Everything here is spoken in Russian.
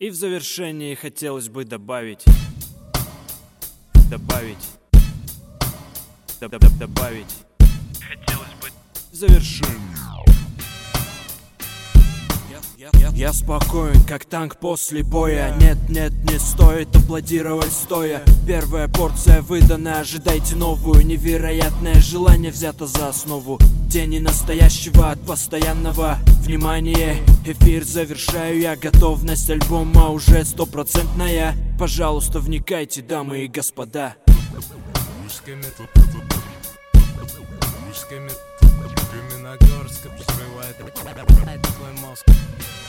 И в завершении хотелось бы добавить хотелось бы в завершении. Я спокоен, как танк после боя. Нет, не стоит аплодировать стоя. Первая порция выдана, ожидайте новую. Невероятное желание взято за основу. Тени настоящего от постоянного внимания. Эфир завершаю я, готовность альбома уже стопроцентная. Пожалуйста, вникайте, дамы и господа. Каменногорск взрывает твой мозг.